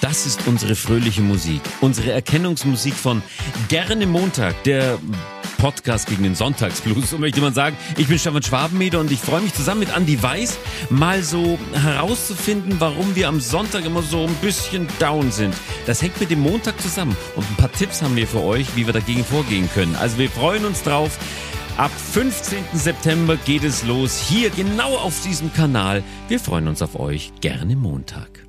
Das ist unsere fröhliche Musik, unsere Erkennungsmusik von Gerne Montag, der Podcast gegen den Sonntagsblues, so möchte man sagen. Ich bin Stefan Schwabenmeder und ich freue mich zusammen mit Andi Weiß mal so herauszufinden, warum wir am Sonntag immer so ein bisschen down sind. Das hängt mit dem Montag zusammen und ein paar Tipps haben wir für euch, wie wir dagegen vorgehen können. Also wir freuen uns drauf. Ab 15. September geht es los, hier genau auf diesem Kanal. Wir freuen uns auf euch. Gerne Montag.